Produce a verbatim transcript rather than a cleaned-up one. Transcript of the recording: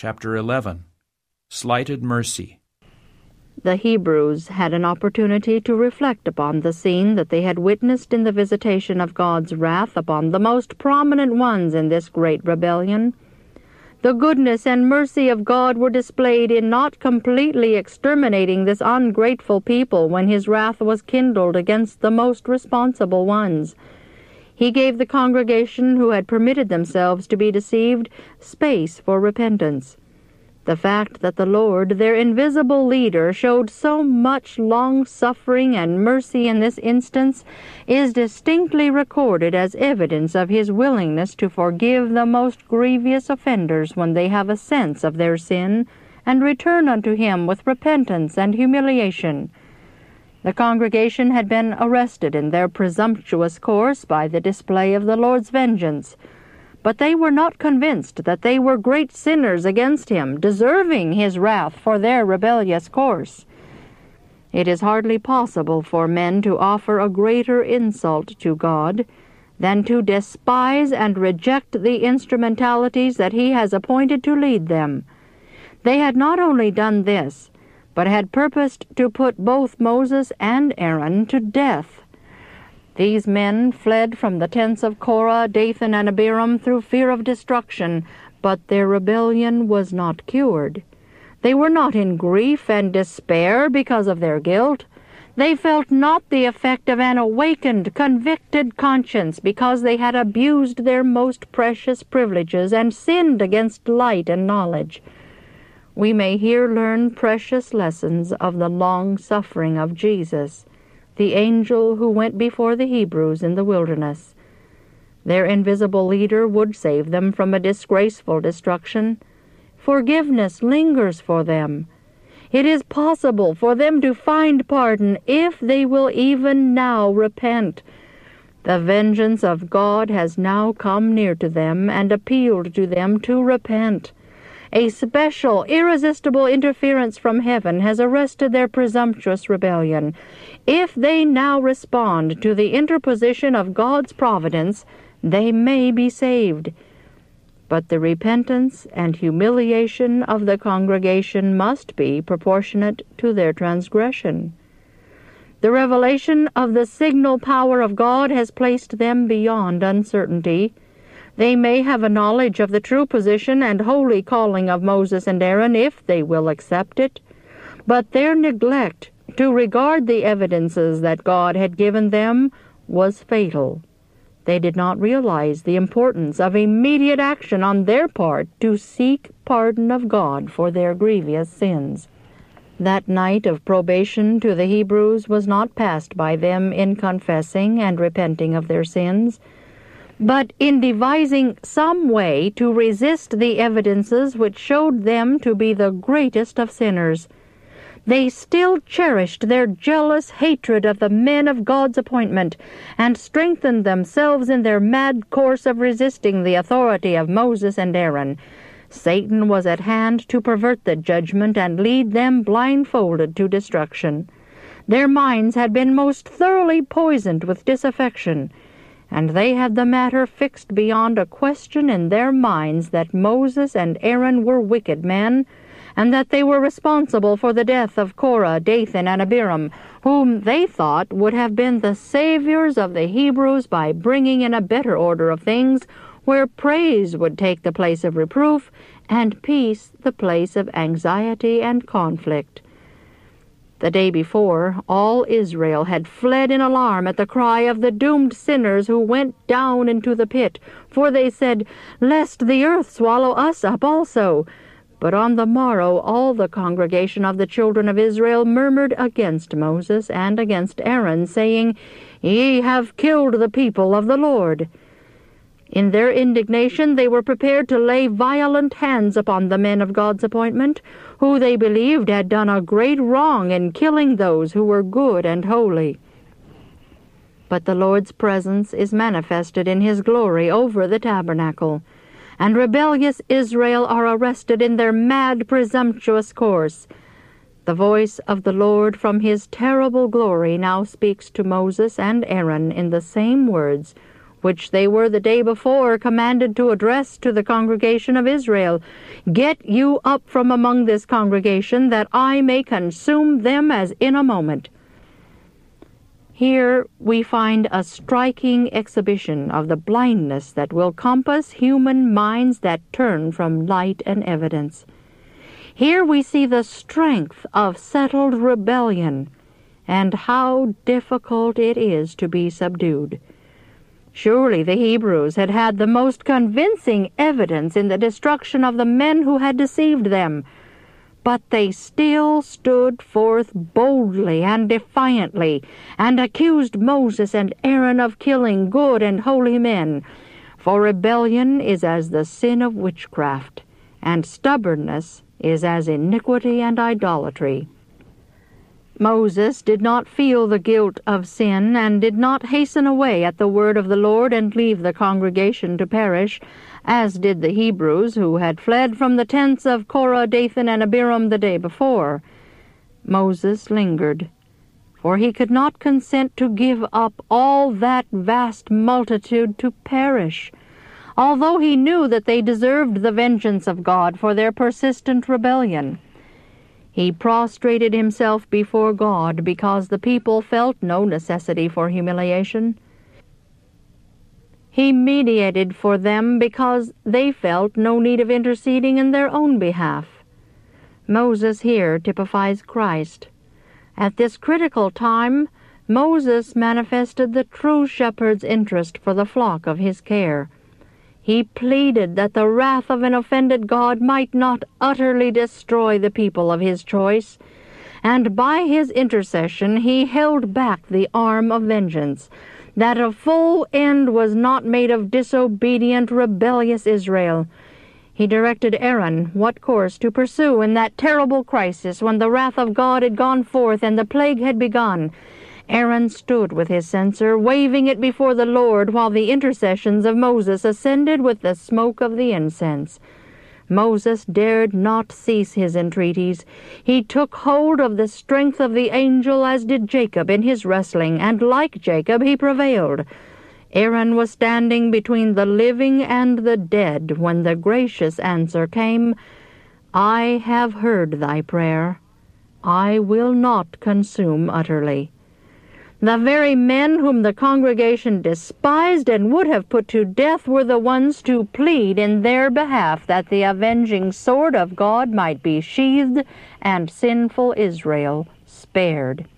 Chapter eleven. Slighted Mercy. The Hebrews had an opportunity to reflect upon the scene that they had witnessed in the visitation of God's wrath upon the most prominent ones in this great rebellion. The goodness and mercy of God were displayed in not completely exterminating this ungrateful people when his wrath was kindled against the most responsible ones. He gave the congregation who had permitted themselves to be deceived space for repentance. The fact that the Lord, their invisible leader, showed so much long-suffering and mercy in this instance is distinctly recorded as evidence of his willingness to forgive the most grievous offenders when they have a sense of their sin and return unto him with repentance and humiliation. The congregation had been arrested in their presumptuous course by the display of the Lord's vengeance, but they were not convinced that they were great sinners against him, deserving his wrath for their rebellious course. It is hardly possible for men to offer a greater insult to God than to despise and reject the instrumentalities that he has appointed to lead them. They had not only done this, but had purposed to put both Moses and Aaron to death. These men fled from the tents of Korah, Dathan, and Abiram through fear of destruction, but their rebellion was not cured. They were not in grief and despair because of their guilt. They felt not the effect of an awakened, convicted conscience because they had abused their most precious privileges and sinned against light and knowledge. We may here learn precious lessons of the long-suffering of Jesus, the angel who went before the Hebrews in the wilderness. Their invisible leader would save them from a disgraceful destruction. Forgiveness lingers for them. It is possible for them to find pardon if they will even now repent. The vengeance of God has now come near to them and appealed to them to repent. A special, irresistible interference from heaven has arrested their presumptuous rebellion. If they now respond to the interposition of God's providence, they may be saved. But the repentance and humiliation of the congregation must be proportionate to their transgression. The revelation of the signal power of God has placed them beyond uncertainty. They may have a knowledge of the true position and holy calling of Moses and Aaron if they will accept it, but their neglect to regard the evidences that God had given them was fatal. They did not realize the importance of immediate action on their part to seek pardon of God for their grievous sins. That night of probation to the Hebrews was not passed by them in confessing and repenting of their sins, but in devising some way to resist the evidences which showed them to be the greatest of sinners. They still cherished their jealous hatred of the men of God's appointment, and strengthened themselves in their mad course of resisting the authority of Moses and Aaron. Satan was at hand to pervert the judgment and lead them blindfolded to destruction. Their minds had been most thoroughly poisoned with disaffection, and they had the matter fixed beyond a question in their minds that Moses and Aaron were wicked men, and that they were responsible for the death of Korah, Dathan, and Abiram, whom they thought would have been the saviors of the Hebrews by bringing in a better order of things, where praise would take the place of reproof, and peace the place of anxiety and conflict. The day before, all Israel had fled in alarm at the cry of the doomed sinners who went down into the pit, for they said, "Lest the earth swallow us up also." But on the morrow all the congregation of the children of Israel murmured against Moses and against Aaron, saying, "Ye have killed the people of the Lord." In their indignation they were prepared to lay violent hands upon the men of God's appointment, who they believed had done a great wrong in killing those who were good and holy. But the Lord's presence is manifested in his glory over the tabernacle, and rebellious Israel are arrested in their mad, presumptuous course. The voice of the Lord from his terrible glory now speaks to Moses and Aaron in the same words which they were the day before commanded to address to the congregation of Israel, "Get you up from among this congregation, that I may consume them as in a moment." Here we find a striking exhibition of the blindness that will compass human minds that turn from light and evidence. Here we see the strength of settled rebellion, and how difficult it is to be subdued. Surely the Hebrews had had the most convincing evidence in the destruction of the men who had deceived them, but they still stood forth boldly and defiantly, and accused Moses and Aaron of killing good and holy men. For rebellion is as the sin of witchcraft, and stubbornness is as iniquity and idolatry. Moses did not feel the guilt of sin, and did not hasten away at the word of the Lord and leave the congregation to perish, as did the Hebrews who had fled from the tents of Korah, Dathan, and Abiram the day before. Moses lingered, for he could not consent to give up all that vast multitude to perish, although he knew that they deserved the vengeance of God for their persistent rebellion. He prostrated himself before God because the people felt no necessity for humiliation. He mediated for them because they felt no need of interceding in their own behalf. Moses here typifies Christ. At this critical time, Moses manifested the true shepherd's interest for the flock of his care. He pleaded that the wrath of an offended God might not utterly destroy the people of his choice, and by his intercession he held back the arm of vengeance, that a full end was not made of disobedient, rebellious Israel. He directed Aaron what course to pursue in that terrible crisis when the wrath of God had gone forth and the plague had begun. Aaron stood with his censer, waving it before the Lord, while the intercessions of Moses ascended with the smoke of the incense. Moses dared not cease his entreaties. He took hold of the strength of the angel, as did Jacob in his wrestling, and like Jacob he prevailed. Aaron was standing between the living and the dead when the gracious answer came, "I have heard thy prayer. I will not consume utterly." The very men whom the congregation despised and would have put to death were the ones to plead in their behalf that the avenging sword of God might be sheathed and sinful Israel spared.